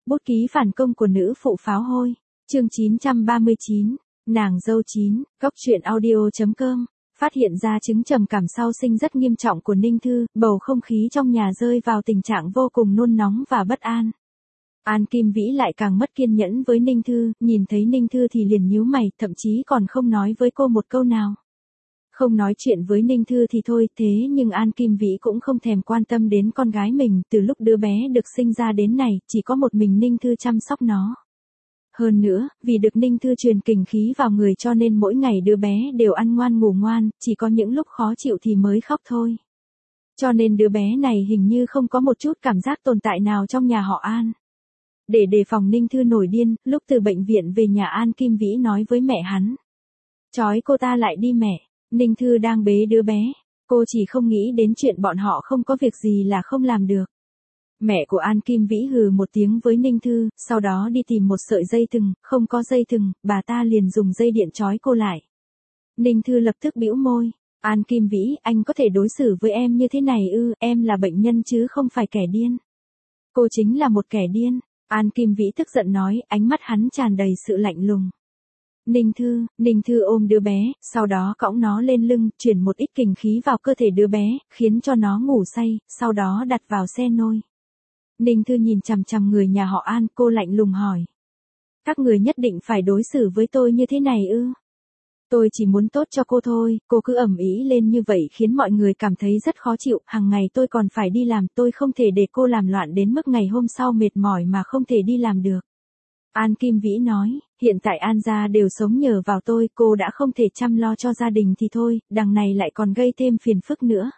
Bút ký phản công của nữ phụ pháo hôi. Chương 939. Nàng dâu 9. Góc truyện audio.com. Phát hiện ra chứng trầm cảm sau sinh rất nghiêm trọng của Ninh Thư, bầu không khí trong nhà rơi vào tình trạng vô cùng nôn nóng và bất an. An Kim Vĩ lại càng mất kiên nhẫn với Ninh Thư, nhìn thấy Ninh Thư thì liền nhíu mày, thậm chí còn không nói với cô một câu nào. Không nói chuyện với Ninh Thư thì thôi, thế nhưng An Kim Vĩ cũng không thèm quan tâm đến con gái mình, từ lúc đứa bé được sinh ra đến này, chỉ có một mình Ninh Thư chăm sóc nó. Hơn nữa, vì được Ninh Thư truyền kình khí vào người cho nên mỗi ngày đứa bé đều ăn ngoan ngủ ngoan, chỉ có những lúc khó chịu thì mới khóc thôi. Cho nên đứa bé này hình như không có một chút cảm giác tồn tại nào trong nhà họ An. Để đề phòng Ninh Thư nổi điên, lúc từ bệnh viện về nhà An Kim Vĩ nói với mẹ hắn. Trói cô ta lại đi mẹ. Ninh Thư đang bế đứa bé, cô chỉ không nghĩ đến chuyện bọn họ không có việc gì là không làm được. Mẹ của An Kim Vĩ hừ một tiếng với Ninh Thư, sau đó đi tìm một sợi dây thừng, không có dây thừng, bà ta liền dùng dây điện trói cô lại. Ninh Thư lập tức bĩu môi, An Kim Vĩ, anh có thể đối xử với em như thế này ư, em là bệnh nhân chứ không phải kẻ điên. Cô chính là một kẻ điên, An Kim Vĩ tức giận nói, ánh mắt hắn tràn đầy sự lạnh lùng. Ninh Thư ôm đứa bé, sau đó cõng nó lên lưng, chuyển một ít kình khí vào cơ thể đứa bé, khiến cho nó ngủ say, sau đó đặt vào xe nôi. Ninh Thư nhìn chằm chằm người nhà họ An, cô lạnh lùng hỏi. Các người nhất định phải đối xử với tôi như thế này ư? Tôi chỉ muốn tốt cho cô thôi, cô cứ ầm ĩ lên như vậy khiến mọi người cảm thấy rất khó chịu, hàng ngày tôi còn phải đi làm, tôi không thể để cô làm loạn đến mức ngày hôm sau mệt mỏi mà không thể đi làm được. An Kim Vĩ nói, hiện tại An gia đều sống nhờ vào tôi, cô đã không thể chăm lo cho gia đình thì thôi, đằng này lại còn gây thêm phiền phức nữa.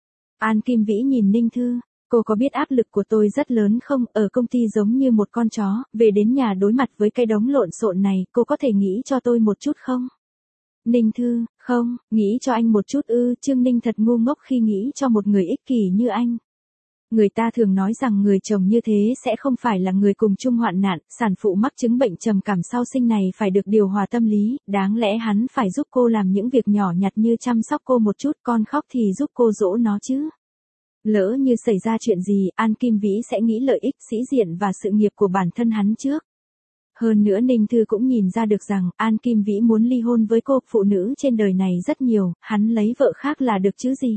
An Kim Vĩ nhìn Ninh Thư, cô có biết áp lực của tôi rất lớn không, ở công ty giống như một con chó, về đến nhà đối mặt với cái đống lộn xộn này, cô có thể nghĩ cho tôi một chút không? Ninh Thư, không, nghĩ cho anh một chút ư, Trương Ninh thật ngu ngốc khi nghĩ cho một người ích kỷ như anh. Người ta thường nói rằng người chồng như thế sẽ không phải là người cùng chung hoạn nạn, sản phụ mắc chứng bệnh trầm cảm sau sinh này phải được điều hòa tâm lý, đáng lẽ hắn phải giúp cô làm những việc nhỏ nhặt như chăm sóc cô một chút, con khóc thì giúp cô dỗ nó chứ. Lỡ như xảy ra chuyện gì, An Kim Vĩ sẽ nghĩ lợi ích, sĩ diện và sự nghiệp của bản thân hắn trước. Hơn nữa Ninh Thư cũng nhìn ra được rằng, An Kim Vĩ muốn ly hôn với cô, phụ nữ trên đời này rất nhiều, hắn lấy vợ khác là được chứ gì.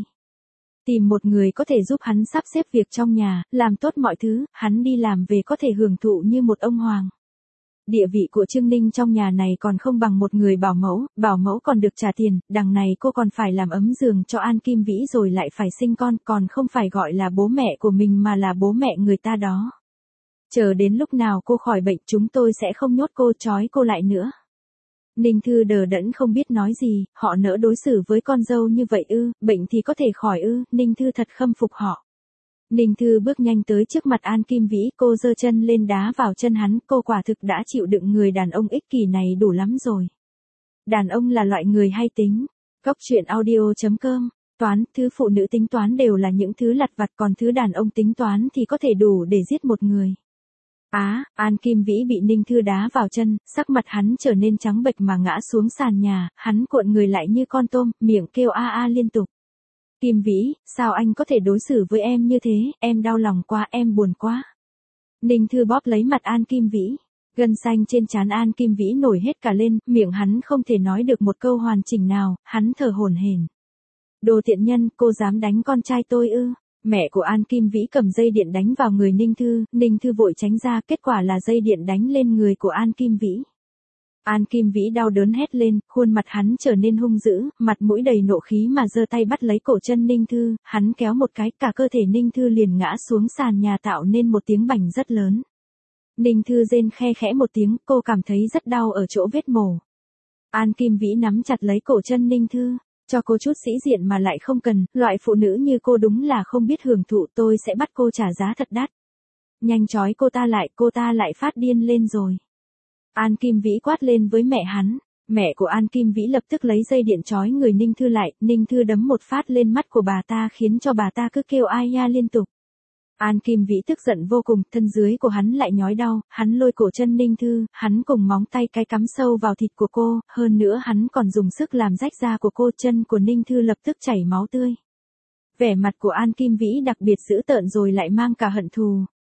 Tìm một người có thể giúp hắn sắp xếp việc trong nhà, làm tốt mọi thứ, hắn đi làm về có thể hưởng thụ như một ông hoàng. Địa vị của Trương Ninh trong nhà này còn không bằng một người bảo mẫu còn được trả tiền, đằng này cô còn phải làm ấm giường cho An Kim Vĩ rồi lại phải sinh con, còn không phải gọi là bố mẹ của mình mà là bố mẹ người ta đó. Chờ đến lúc nào cô khỏi bệnh chúng tôi sẽ không nhốt cô, trói cô lại nữa. Ninh Thư đờ đẫn không biết nói gì, họ nỡ đối xử với con dâu như vậy ư, bệnh thì có thể khỏi ư, Ninh Thư thật khâm phục họ. Ninh Thư bước nhanh tới trước mặt An Kim Vĩ, cô giơ chân lên đá vào chân hắn, cô quả thực đã chịu đựng người đàn ông ích kỷ này đủ lắm rồi. Đàn ông là loại người hay tính. Góc truyện audio.com. Toán, thứ phụ nữ tính toán đều là những thứ lặt vặt, còn thứ đàn ông tính toán thì có thể đủ để giết một người. An Kim Vĩ bị Ninh Thư đá vào chân, sắc mặt hắn trở nên trắng bệch mà ngã xuống sàn nhà, hắn cuộn người lại như con tôm, miệng kêu a a liên tục. Kim Vĩ, sao anh có thể đối xử với em như thế, em đau lòng quá, em buồn quá. Ninh Thư bóp lấy mặt An Kim Vĩ, gân xanh trên trán An Kim Vĩ nổi hết cả lên, miệng hắn không thể nói được một câu hoàn chỉnh nào, hắn thở hổn hển. Đồ tiện nhân, cô dám đánh con trai tôi ư? Mẹ của An Kim Vĩ cầm dây điện đánh vào người Ninh Thư vội tránh ra, kết quả là dây điện đánh lên người của An Kim Vĩ. An Kim Vĩ đau đớn hét lên, khuôn mặt hắn trở nên hung dữ, mặt mũi đầy nộ khí mà giơ tay bắt lấy cổ chân Ninh Thư, hắn kéo một cái, cả cơ thể Ninh Thư liền ngã xuống sàn nhà tạo nên một tiếng bành rất lớn. Ninh Thư rên khe khẽ một tiếng, cô cảm thấy rất đau ở chỗ vết mổ. An Kim Vĩ nắm chặt lấy cổ chân Ninh Thư. Cho cô chút sĩ diện mà lại không cần, loại phụ nữ như cô đúng là không biết hưởng thụ, tôi sẽ bắt cô trả giá thật đắt. Nhanh trói cô ta lại phát điên lên rồi. An Kim Vĩ quát lên với mẹ hắn, mẹ của An Kim Vĩ lập tức lấy dây điện trói người Ninh Thư lại, Ninh Thư đấm một phát lên mắt của bà ta khiến cho bà ta cứ kêu ai ya liên tục. An Kim Vĩ tức giận vô cùng, thân dưới của hắn lại nhói đau, hắn lôi cổ chân Ninh Thư, hắn cùng móng tay cái cắm sâu vào thịt của cô, hơn nữa hắn còn dùng sức làm rách da của cô, chân của Ninh Thư lập tức chảy máu tươi. Vẻ mặt của An Kim Vĩ đặc biệt dữ tợn rồi lại mang cả hận thù.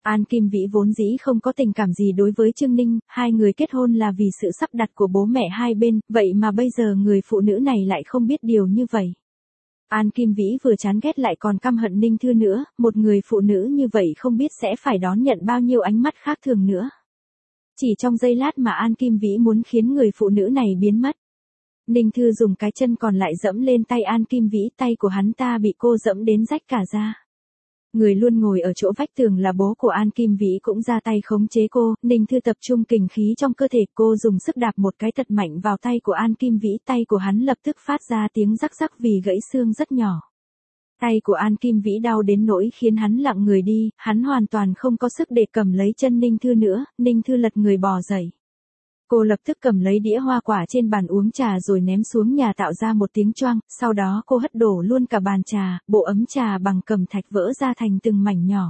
An Kim Vĩ vốn dĩ không có tình cảm gì đối với Trương Ninh, hai người kết hôn là vì sự sắp đặt của bố mẹ hai bên, vậy mà bây giờ người phụ nữ này lại không biết điều như vậy. An Kim Vĩ vừa chán ghét lại còn căm hận Ninh Thư nữa, một người phụ nữ như vậy không biết sẽ phải đón nhận bao nhiêu ánh mắt khác thường nữa. Chỉ trong giây lát mà An Kim Vĩ muốn khiến người phụ nữ này biến mất. Ninh Thư dùng cái chân còn lại dẫm lên tay An Kim Vĩ, tay của hắn ta bị cô dẫm đến rách cả ra. Người luôn ngồi ở chỗ vách tường là bố của An Kim Vĩ cũng ra tay khống chế cô, Ninh Thư tập trung kình khí trong cơ thể, cô dùng sức đạp một cái thật mạnh vào tay của An Kim Vĩ, tay của hắn lập tức phát ra tiếng rắc rắc vì gãy xương rất nhỏ. Tay của An Kim Vĩ đau đến nỗi khiến hắn lặng người đi, hắn hoàn toàn không có sức để cầm lấy chân Ninh Thư nữa, Ninh Thư lật người bò dậy. Cô lập tức cầm lấy đĩa hoa quả trên bàn uống trà rồi ném xuống nhà tạo ra một tiếng choang, sau đó cô hất đổ luôn cả bàn trà, bộ ấm trà bằng cẩm thạch vỡ ra thành từng mảnh nhỏ.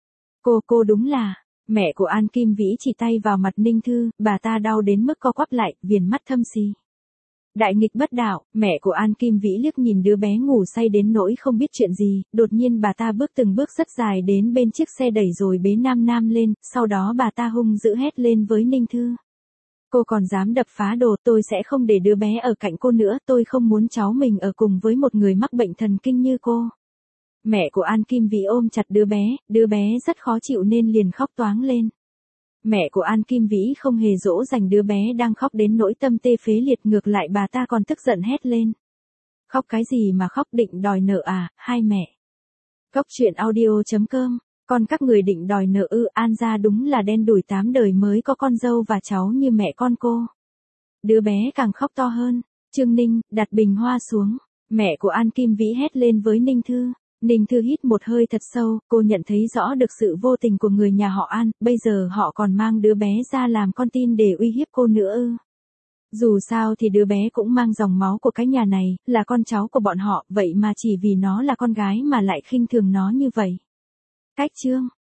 Cô đúng là, mẹ của An Kim Vĩ chỉ tay vào mặt Ninh Thư, bà ta đau đến mức co quắp lại, viền mắt thâm sì. Đại nghịch bất đạo, mẹ của An Kim Vĩ liếc nhìn đứa bé ngủ say đến nỗi không biết chuyện gì, đột nhiên bà ta bước từng bước rất dài đến bên chiếc xe đẩy rồi bế Nam lên, sau đó bà ta hung dữ hét lên với Ninh Thư. Cô còn dám đập phá đồ, tôi sẽ không để đứa bé ở cạnh cô nữa, tôi không muốn cháu mình ở cùng với một người mắc bệnh thần kinh như cô. Mẹ của An Kim Vĩ ôm chặt đứa bé rất khó chịu nên liền khóc toáng lên. Mẹ của An Kim Vĩ không hề dỗ dành đứa bé đang khóc đến nỗi tâm tê phế liệt, ngược lại bà ta còn tức giận hét lên. Khóc cái gì mà khóc, định đòi nợ à, hai mẹ. Cốc truyện audio.com, con các người định đòi nợ ư? An gia đúng là đen đủi 8 đời mới có con dâu và cháu như mẹ con cô. Đứa bé càng khóc to hơn. Trương Ninh, đặt bình hoa xuống. Mẹ của An Kim Vĩ hét lên với Ninh Thư. Ninh Thư hít một hơi thật sâu, cô nhận thấy rõ được sự vô tình của người nhà họ An, bây giờ họ còn mang đứa bé ra làm con tin để uy hiếp cô nữa ư. Dù sao thì đứa bé cũng mang dòng máu của cái nhà này, là con cháu của bọn họ, vậy mà chỉ vì nó là con gái mà lại khinh thường nó như vậy. Cách chương